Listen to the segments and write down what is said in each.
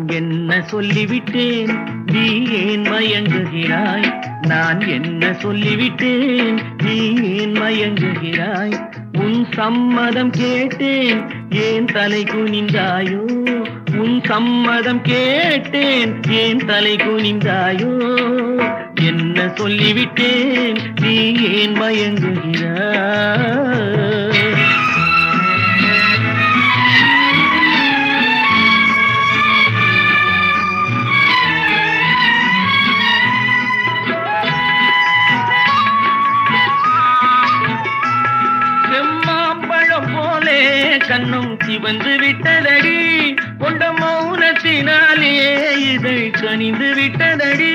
நான் என்ன சொல்லிவிட்டேன், நீ ஏன் மயங்குகிறாய்? நான் என்ன சொல்லிவிட்டேன், நீ ஏன் மயங்குகிறாய்? உன் சம்மதம் கேட்டேன், ஏன் தலை குனிந்தாயோ? உன் சம்மதம் கேட்டேன், ஏன் தலை குனிந்தாயோ? என்ன சொல்லிவிட்டேன், நீ ஏன் மயங்குகிறாய்? கண்ணும் சிவந்து விட்டதடி, கொண்ட மௌனத்தினாலே இதை கனிந்து விட்டதடி.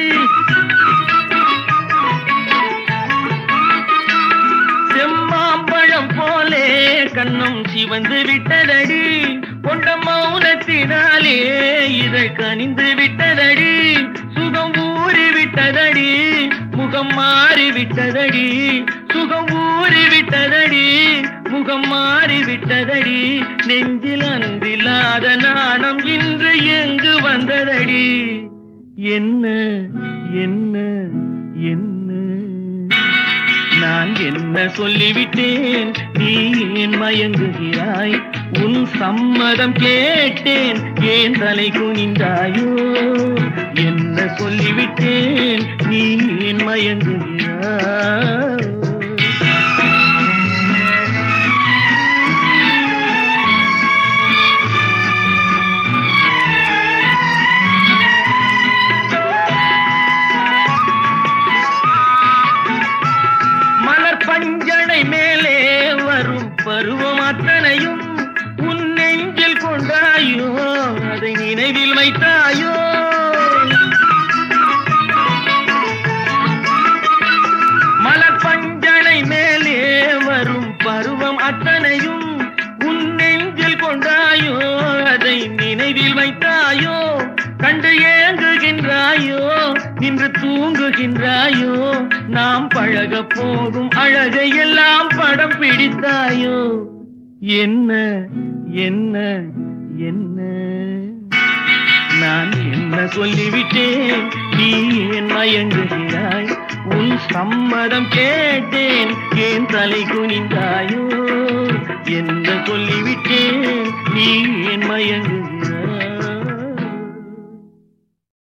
செம்மாம்பழம் போலே கண்ணும் சிவந்து விட்டதடி, கொண்ட மௌனத்தினாலே இதை கனிந்து விட்டதடி. சுகம் ஊறி விட்டதடி, முகம் மாறி விட்டதடி. சுகம் ஊறி விட்டதடி, முகம் மாறி விட்டதடி. நெஞ்சில் அன்பில்லாத நாணம் இன்று எங்கு வந்ததடி? என்ன என்ன என்ன நான் என்ன சொல்லிவிட்டேன், நீ ஏன் மயங்குகிறாய்? உன் சம்மதம் கேட்டேன், ஏன் தலை குனிந்தாயோ? என்ன சொல்லிவிட்டேன், நீ ஏன் மயங்குகிறாய்? பஞ்சனை மேலே வரும் பருவம் அத்தனையும் உன் நெஞ்சில் கொண்டாயோ? அதை நினைவில் வைத்தாயோ? மலர் பஞ்சனை மேலே வரும் பருவம் அத்தனையும் உன் நெஞ்சில் கொண்டாயோ? அதை நினைவில் வைத்தாயோ? கண்டு ஏங்குகின்றாயோ, நின்று தூங்குகின்றாயோ? நாம் பழக போகும் அழகை எல்லாம் படம் பிடித்தாயோ? என்ன என்ன என்ன நான் என்ன சொல்லிவிட்டேன், நீ ஏன் மயங்குகிறாய்? உன் சம்மதம் கேட்டேன், ஏன் தலை குனிந்தாயோ? என்ன சொல்லிவிட்டேன், நீ ஏன் மயங்குகிறாய்?